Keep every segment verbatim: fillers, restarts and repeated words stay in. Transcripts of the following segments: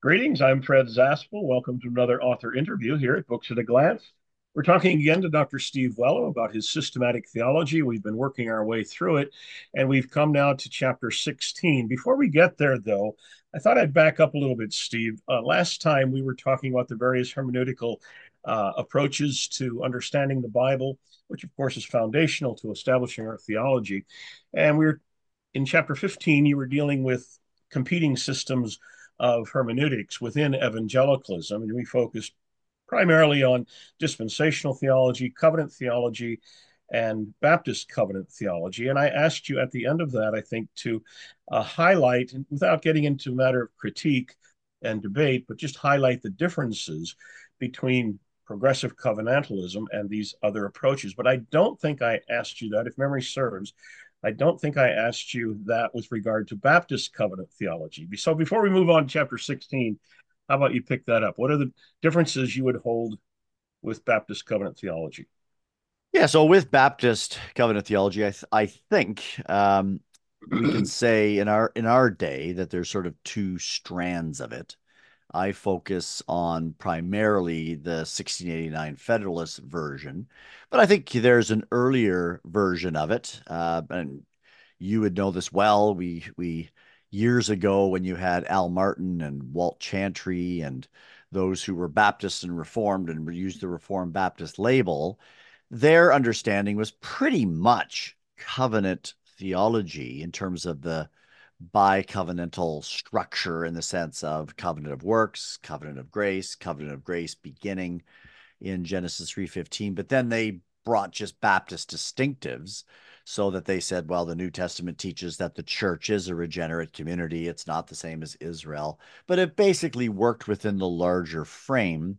Greetings, I'm Fred Zaspel. Welcome to another author interview here at Books at a Glance. We're talking again to Doctor Steve Wello about his systematic theology. We've been working our way through it, and we've come now to chapter sixteen. Before we get there, though, I thought I'd back up a little bit, Steve. Uh, last time we were talking about the various hermeneutical uh, approaches to understanding the Bible, which, of course, is foundational to establishing our theology. And we we're in chapter fifteen, you were dealing with competing systems of hermeneutics within evangelicalism, and we focused primarily on dispensational theology, covenant theology, and Baptist covenant theology. And I asked you at the end of that, I think, to uh, highlight, without getting into a matter of critique and debate, but just highlight the differences between progressive covenantalism and these other approaches. But I don't think I asked you that, if memory serves. I don't think I asked you that with regard to Baptist covenant theology. So before we move on to chapter sixteen, how about you pick that up? What are the differences you would hold with Baptist covenant theology? Yeah, so with Baptist covenant theology, I th I think um, we can say in our in our day that there's sort of two strands of it. I focus on primarily the sixteen eighty-nine Federalist version, but I think there's an earlier version of it, uh, and you would know this well. We we years ago when you had Al Martin and Walt Chantry and those who were Baptist and Reformed and used the Reformed Baptist label, their understanding was pretty much covenant theology in terms of the bi-covenantal structure in the sense of covenant of works, covenant of grace, covenant of grace beginning in Genesis three fifteen, but then they brought just Baptist distinctives so that they said, well, the New Testament teaches that the church is a regenerate community. It's not the same as Israel, but it basically worked within the larger frame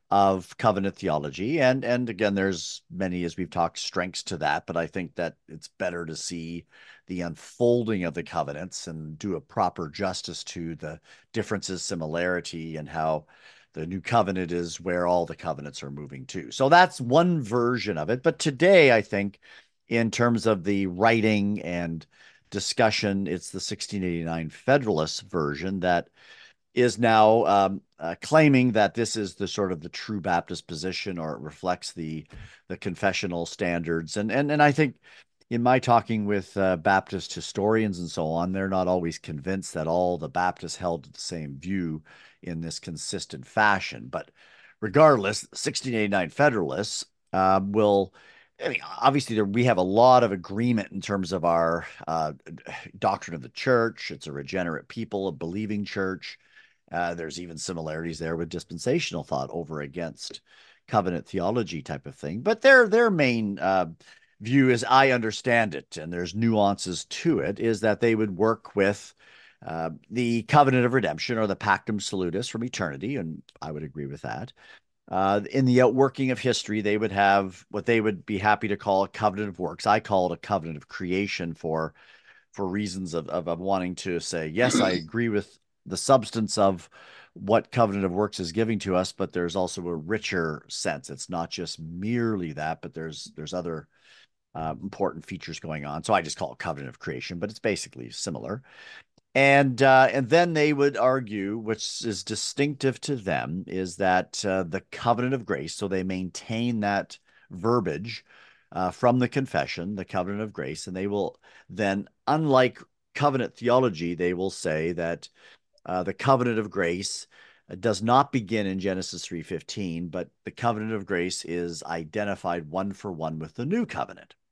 of covenant theology. And and again, there's many, as we've talked, strengths to that, but I think that it's better to see the unfolding of the covenants and do a proper justice to the differences, similarity, and how the new covenant is where all the covenants are moving to. So that's one version of it. But today, I think, in terms of the writing and discussion, it's the sixteen eighty-nine Federalist version that is now um, uh, claiming that this is the sort of the true Baptist position, or it reflects the the confessional standards. And and and I think in my talking with uh, Baptist historians and so on, they're not always convinced that all the Baptists held the same view in this consistent fashion. But regardless, sixteen eighty-nine Federalists uh, will. I mean, obviously, there, we have a lot of agreement in terms of our uh, doctrine of the church. It's a regenerate people, a believing church. Uh, there's even similarities there with dispensational thought over against covenant theology type of thing. But their their main uh, view, as I understand it, and there's nuances to it, is that they would work with uh, the covenant of redemption, or the Pactum Salutis from eternity, and I would agree with that. Uh, in the outworking of history, they would have what they would be happy to call a covenant of works. I call it a covenant of creation for for reasons of, of, of wanting to say, yes, I agree with the substance of what covenant of works is giving to us, but there's also a richer sense. It's not just merely that, but there's there's other uh, important features going on. So I just call it covenant of creation, but it's basically similar. And uh, and then they would argue, which is distinctive to them, is that uh, the covenant of grace. So they maintain that verbiage uh, from the confession, the covenant of grace, and they will then, unlike covenant theology, they will say that uh, the covenant of grace does not begin in Genesis three fifteen, but the covenant of grace is identified one for one with the new covenant.